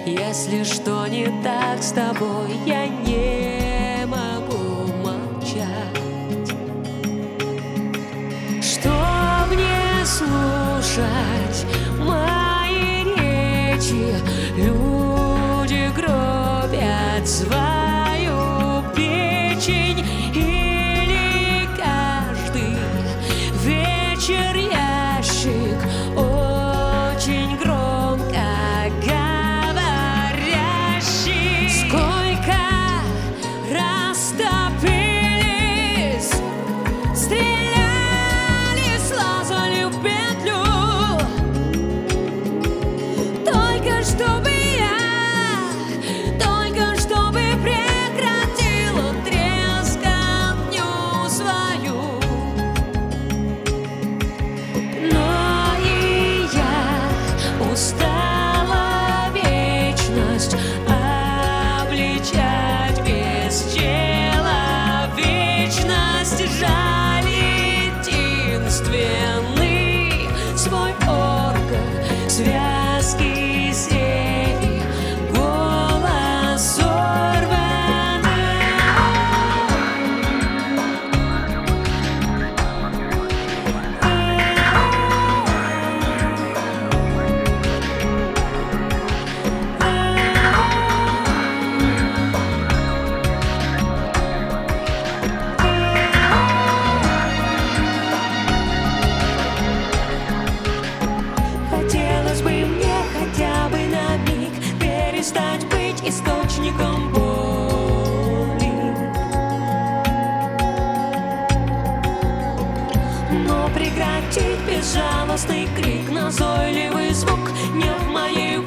Если что не так с тобой, я не могу молчать. Чтоб не слушать мои речи, люди гробят свою печень. Или каждый вечер ящик очень громко говорящий. Сколько раз топились, стреляли, слазали в петлю, только чтобы прекратила трескотню свою. Но и я устала вечность обличать бесчеловечность. Жаль единственный свой орган, связки серии, голос сорванный. Хотелось бы мне хотя бы на миг перестать быть источником боли, но прекратить безжалостный крик, назойливый звук не в моей